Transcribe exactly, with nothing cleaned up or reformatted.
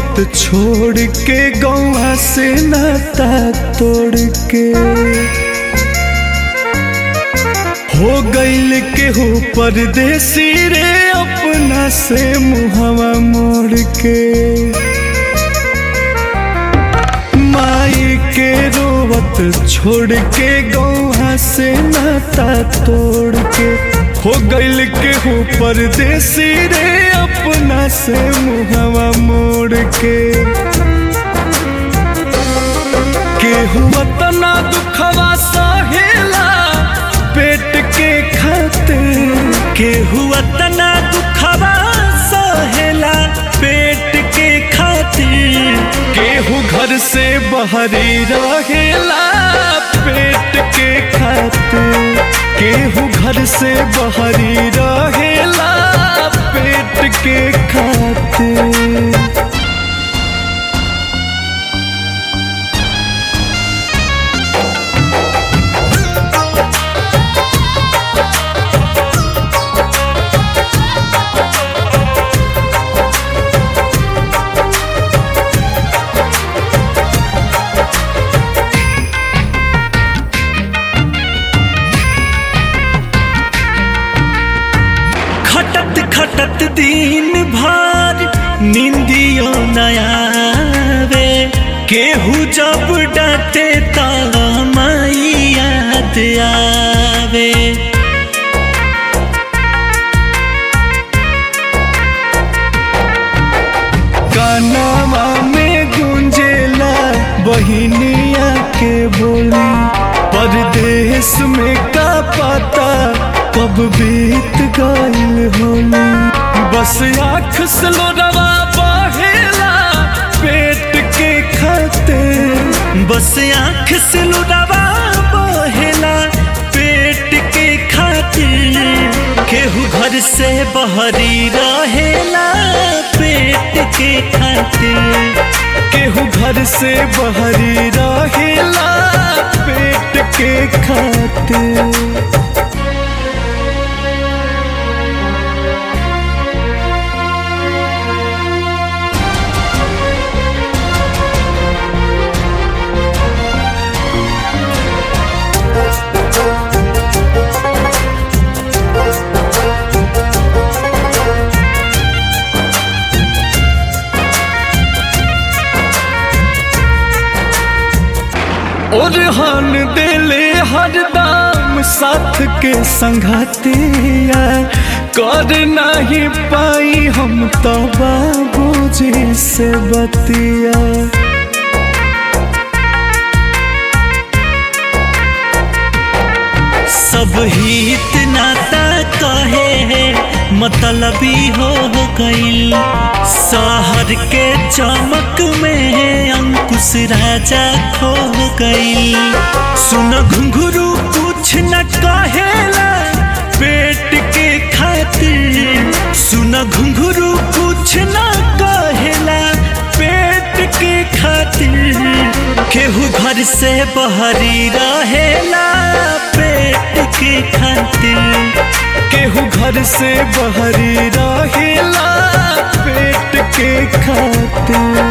रोवत छोड़ के गौवा से नाता तोड़ के हो गइल के हो परदेसी रे अपना से मुहवा मोड़ के माई के रोवत छोड़ के गौवा से नाता तोड़ के हो गइल के हो परदेसी रे अपना से मुहवा मोड़ के केहू तना दुखवा सहेला पेट के खातिर केहू तना दुखवा सहेला पेट के खातिर केहू घर से बहरी रहेला पेट के खातिर केहू घर से बहरी रहेला पेट के खातिर। खटत खटत दिन भर निंदियो नयावे केहू जब डांटे त माई याद आवे कानवा में गूंजेला बहिनिया के बोली परदेश में का पता कब बीत गइल होली बस आँख से लोरवा बहेला पेट के खातिर बस आँख से लोरवा बहेला पेट के खातिर केहू घर से बहरी रहेला पेट के खातिर केहू घर से बहरी रहेला पेट के खातिर। और हान देले हरदम साथ के संगतिया कर नहीं पाई हम तो बाबूजी से बतिया सब हित नाता कहे मतलबी हो गइल शहर के चमक में अंकुश राजा खो गइल सुन घुंघरू कुछ न कहेला पेट के खातिर सुन घुंघरू कुछ न कहेला पेट के खातिर केहू घर से बहरी रहेला पेट के खातिर केहू घर से बहरी रहेला पेट के खातिर।